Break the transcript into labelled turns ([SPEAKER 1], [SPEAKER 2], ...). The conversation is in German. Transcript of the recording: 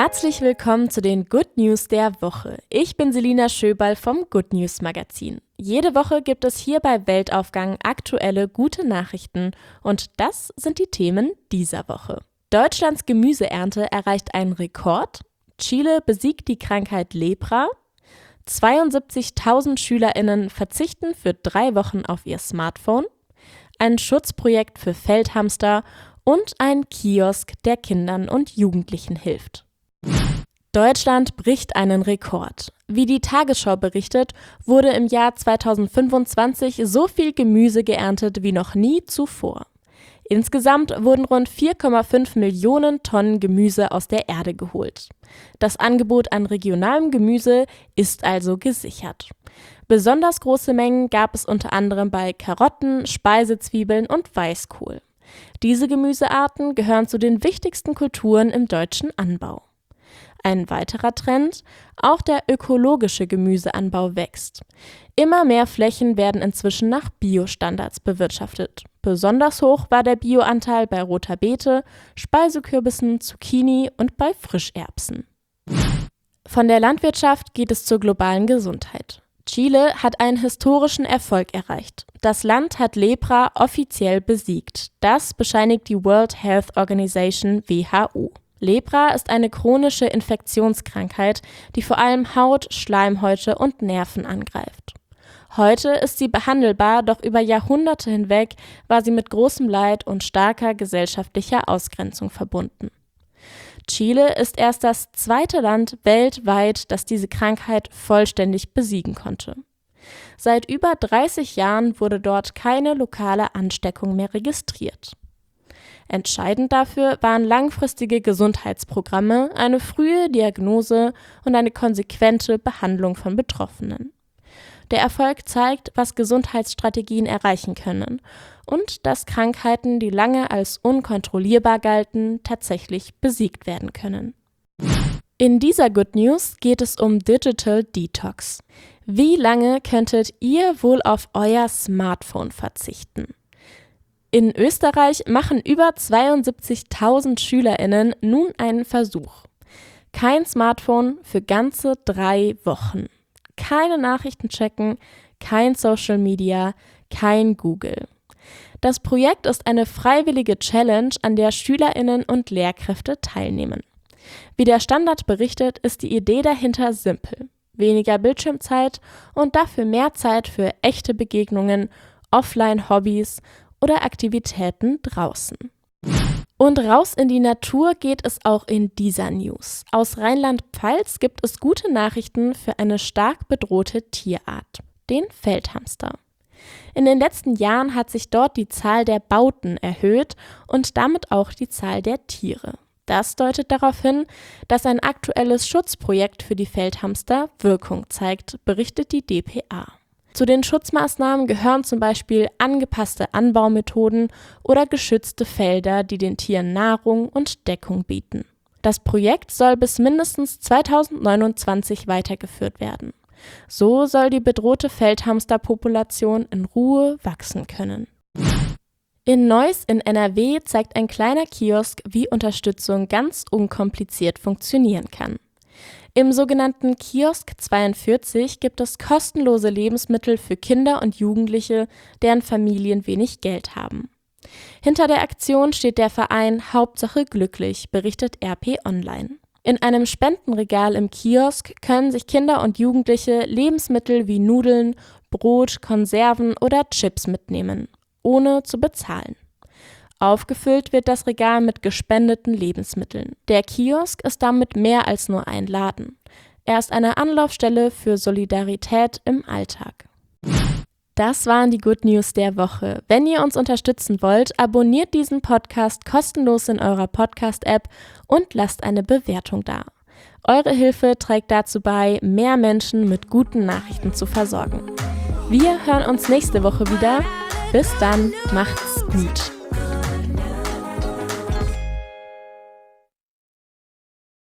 [SPEAKER 1] Herzlich willkommen zu den Good News der Woche. Ich bin Selina Schöberl vom Good News Magazin. Jede Woche gibt es hier bei Weltaufgang aktuelle gute Nachrichten und das sind die Themen dieser Woche. Deutschlands Gemüseernte erreicht einen Rekord, Chile besiegt die Krankheit Lepra, 72.000 SchülerInnen verzichten für 3 Wochen auf ihr Smartphone, ein Schutzprojekt für Feldhamster und ein Kiosk, der Kindern und Jugendlichen hilft. Deutschland bricht einen Rekord. Wie die Tagesschau berichtet, wurde im Jahr 2025 so viel Gemüse geerntet wie noch nie zuvor. Insgesamt wurden rund 4,5 Millionen Tonnen Gemüse aus der Erde geholt. Das Angebot an regionalem Gemüse ist also gesichert. Besonders große Mengen gab es unter anderem bei Karotten, Speisezwiebeln und Weißkohl. Diese Gemüsearten gehören zu den wichtigsten Kulturen im deutschen Anbau. Ein weiterer Trend: auch der ökologische Gemüseanbau wächst. Immer mehr Flächen werden inzwischen nach Biostandards bewirtschaftet. Besonders hoch war der Bioanteil bei roter Beete, Speisekürbissen, Zucchini und bei Frischerbsen. Von der Landwirtschaft geht es zur globalen Gesundheit. Chile hat einen historischen Erfolg erreicht. Das Land hat Lepra offiziell besiegt. Das bescheinigt die World Health Organization WHO. Lepra ist eine chronische Infektionskrankheit, die vor allem Haut, Schleimhäute und Nerven angreift. Heute ist sie behandelbar, doch über Jahrhunderte hinweg war sie mit großem Leid und starker gesellschaftlicher Ausgrenzung verbunden. Chile ist erst das zweite Land weltweit, das diese Krankheit vollständig besiegen konnte. Seit über 30 Jahren wurde dort keine lokale Ansteckung mehr registriert. Entscheidend dafür waren langfristige Gesundheitsprogramme, eine frühe Diagnose und eine konsequente Behandlung von Betroffenen. Der Erfolg zeigt, was Gesundheitsstrategien erreichen können und dass Krankheiten, die lange als unkontrollierbar galten, tatsächlich besiegt werden können. In dieser Good News geht es um Digital Detox. Wie lange könntet ihr wohl auf euer Smartphone verzichten? In Österreich machen über 72.000 SchülerInnen nun einen Versuch. Kein Smartphone für ganze 3 Wochen. Keine Nachrichten checken, kein Social Media, kein Google. Das Projekt ist eine freiwillige Challenge, an der SchülerInnen und Lehrkräfte teilnehmen. Wie der Standard berichtet, ist die Idee dahinter simpel. Weniger Bildschirmzeit und dafür mehr Zeit für echte Begegnungen, Offline-Hobbys oder Aktivitäten draußen. Und raus in die Natur geht es auch in dieser News. Aus Rheinland-Pfalz gibt es gute Nachrichten für eine stark bedrohte Tierart, den Feldhamster. In den letzten Jahren hat sich dort die Zahl der Bauten erhöht und damit auch die Zahl der Tiere. Das deutet darauf hin, dass ein aktuelles Schutzprojekt für die Feldhamster Wirkung zeigt, berichtet die dpa. Zu den Schutzmaßnahmen gehören zum Beispiel angepasste Anbaumethoden oder geschützte Felder, die den Tieren Nahrung und Deckung bieten. Das Projekt soll bis mindestens 2029 weitergeführt werden. So soll die bedrohte Feldhamsterpopulation in Ruhe wachsen können. In Neuss in NRW zeigt ein kleiner Kiosk, wie Unterstützung ganz unkompliziert funktionieren kann. Im sogenannten Kiosk 42 gibt es kostenlose Lebensmittel für Kinder und Jugendliche, deren Familien wenig Geld haben. Hinter der Aktion steht der Verein Hauptsache glücklich, berichtet RP Online. In einem Spendenregal im Kiosk können sich Kinder und Jugendliche Lebensmittel wie Nudeln, Brot, Konserven oder Chips mitnehmen, ohne zu bezahlen. Aufgefüllt wird das Regal mit gespendeten Lebensmitteln. Der Kiosk ist damit mehr als nur ein Laden. Er ist eine Anlaufstelle für Solidarität im Alltag. Das waren die Good News der Woche. Wenn ihr uns unterstützen wollt, abonniert diesen Podcast kostenlos in eurer Podcast-App und lasst eine Bewertung da. Eure Hilfe trägt dazu bei, mehr Menschen mit guten Nachrichten zu versorgen. Wir hören uns nächste Woche wieder. Bis dann, macht's gut.